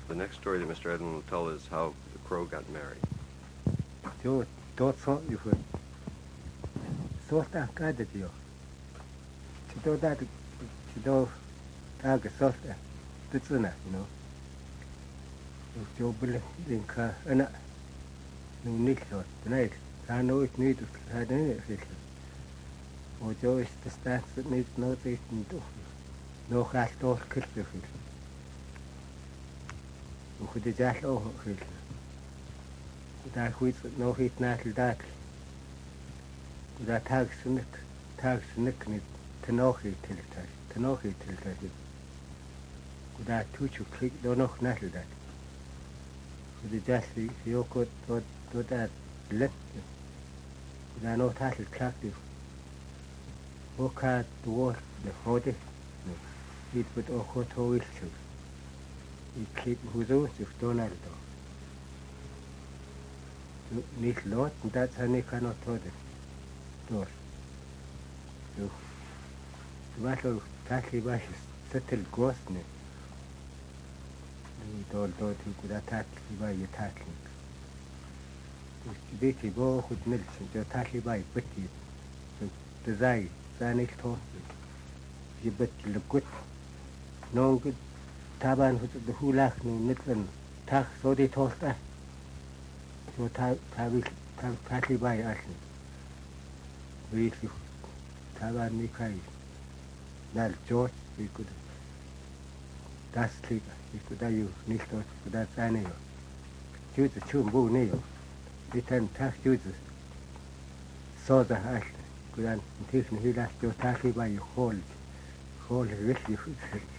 The next story that Mr. Edmund will tell is how the crow got married. Jo dort so you could sort of guided you. To do that, to do tag sort of that's enough, you know. Jo believe in car and no need short tonight. I know it needs to have any official. Or Jo is the stats that needs no taste in do. No cash door kill the fish. You could just over fish. That which no heat natural dark. That tags nick need to know heat till it has. To know heat till it has. That two you click don't know natural that. The just you could do that let that no title attractive. Walk out the wall the body. It would all hot wheels. It keep who's out if Donald. Need lot, that's how they cannot hold it. Door. So, the battle tackle was settled ghost. We told he could attack by attacking. The baby go with milk and the attack by Betty. The Zai, Zanik told you bet the good. No good Taban with the Hulak, no Midland, tack, so they told that. So partly by Ashley. We Taban Nikai. Now George, we could. That's sleep. We could have you nicht dort, that's any. Choose the chum boo nail. We turn tax chooses. So the Ashley. Could I take he last your taxi by your hold. Hold really.